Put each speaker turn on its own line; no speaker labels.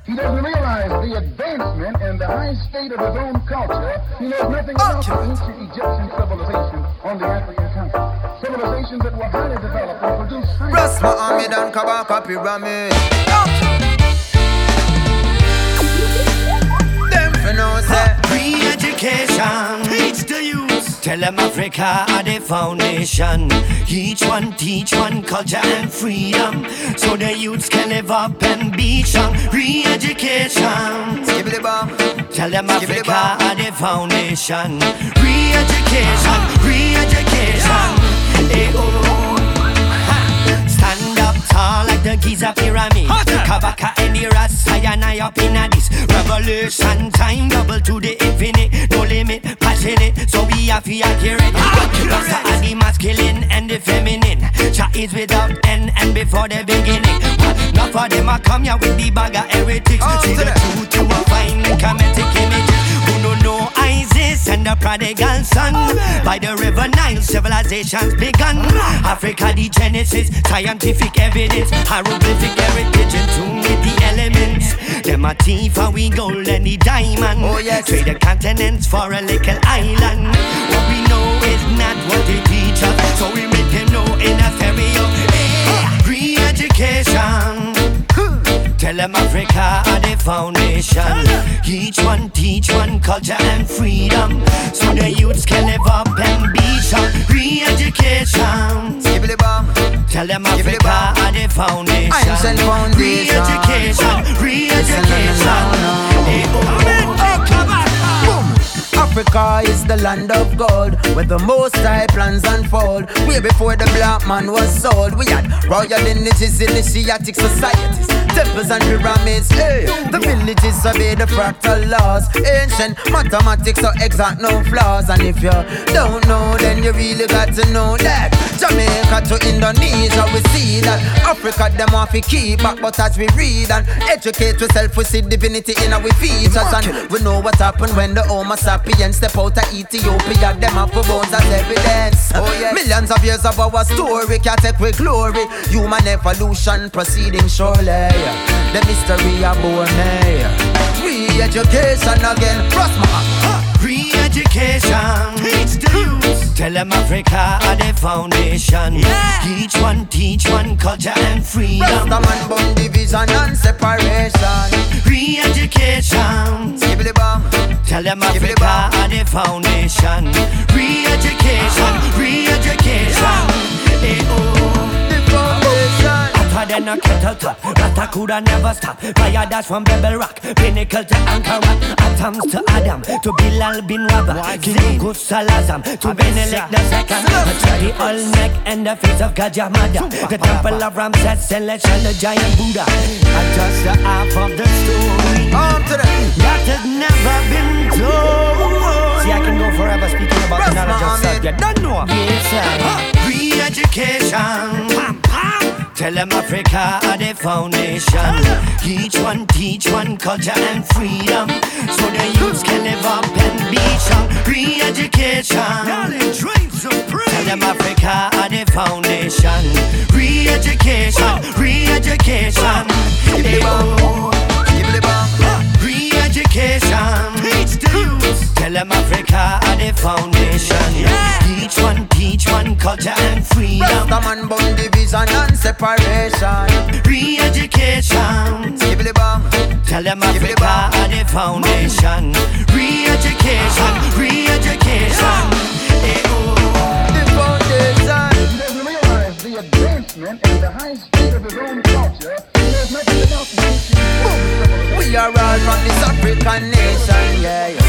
He doesn't realize the advancement and the high state of his own culture. He knows nothing about the ancient Egyptian civilization on the African continent. Civilizations that were highly developed and produced highly...
Ras Mohammed and Kabaka Pyramid. Them for no say
Re-education, teach the youth. Tell them Africa are the foundation. Each one teach one culture and freedom, so the youths can live up and be strong. Re-education, tell them Africa are the foundation. Re-education, re-education. Hey, oh. Stand up tall like the Giza pyramid. Kabaka and the Ras, I up in this revolution time, double to the infinite, no limit, passionate, so we have to accurate. Rasta are the masculine and the feminine. Cha is without end and before the beginning. Not for them I come here with the bag of heretics. See the truth you will find in Kemetic images. Who don't know Isis and the prodigal son. By the river Nile civilizations begun. Africa the genesis, scientific evidence, hieroglyphic heritage and tune with the elements. Them a thief and we gold and the diamond.
Oh yes.
Trade the continents for a little island. What we know is not what they teach us, so we make them know in a stereo. Re-education, tell them Africa are the foundation. Each one teach one culture and freedom, so the youths can live up and be strong. Re-education, tell them Africa are the foundation. Re-education, re-education. Hey,
Africa is the land of gold, where the most high plans unfold. Way before the black man was sold, we had royal lineages, initiatic societies, temples and pyramids. Hey, the villages obey the fractal laws. Ancient mathematics so exact, no flaws. And if you don't know, then you really got to know that Jamaica to Indonesia, we see that Africa them off we keep back, but as we read and educate ourselves, we see divinity in our features. And we know what happened when the Homo sapiens step out of Ethiopia. Them have for bones as evidence. Oh, yes. Millions of years of our story can't take with glory. Human evolution proceeding surely. The mystery of born. Re-education again.
Re-education, teach the youth. Tell them Africa are the foundation. Each one teach one culture and freedom.
Rastaman born division and separation.
Re-education, tell them Africa are the foundation. Re-education, re-education. Hey, oh. Hotter than a kettle top, Ratakuda never stop. Fire dash from Bebel Rock, Pinnacle to Ankara, Atoms to Adam, to Bilal bin Rabah, King Salazam, to Benelek the second, to the Olmec and the face of Gajamada, the temple of Ramses, Celestial, the giant Buddha. And just the half of the story that has never been told. See, I can go forever speaking about the knowledge of self. You don't know. Yes, sir. Re-education. Tell them Africa are the foundation. Each one teach one culture and freedom, so the youths can live up and be strong. Re-education, tell them Africa are the foundation. Re-education, re-education. Hey, oh. Re-education, teach the youths. Tell them Africa are the foundation. Each one teach one culture and freedom.
Rastaman born division and separation.
Re-education, tell them Africa are the foundation. Re-education, re-education. Hey, oh.
The foundation.
He doesn't realize the advancement and the high state of his own culture. He knows nothing about the ancient...
We are all from this African nation, yeah.